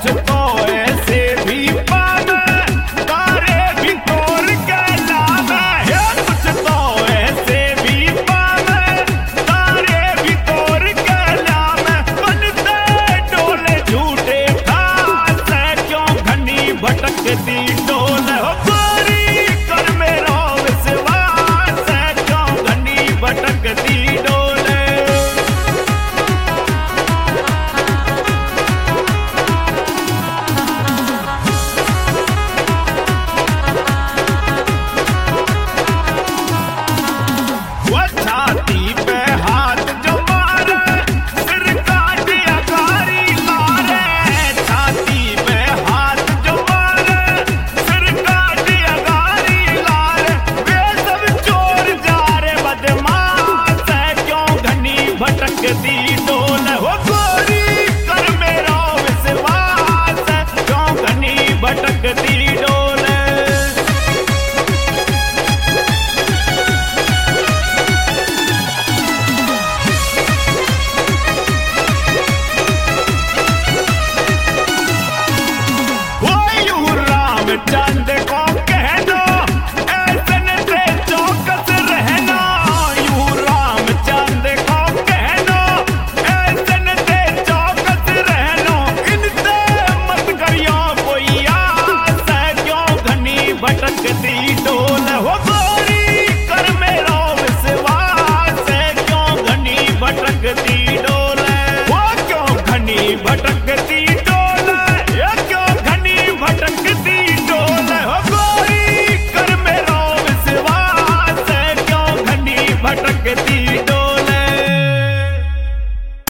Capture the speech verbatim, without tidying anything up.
कुछ तो ऐसे भी पावे तारे भी तोड़ के लावे, हे कुछ तो ऐसे भी पावे तारे भी तोड़ के लावे। बनते डोले झूठे खास है, क्यों घनी भटकती डोल हो गोरी कर मेरा विश्वास है, क्यों घनी भटकती डोल। छाती पे हाथ जो मारे सिर काट अगारी लारे, छाती पे हाथ जो मारे सिर काट अगारी लारे। वे सब चोर जा रे बदमाश है, क्यों घनी भटकती डोल हो गोरी कर मेरा विश्वास है, क्यों घनी भटकती डोल। राम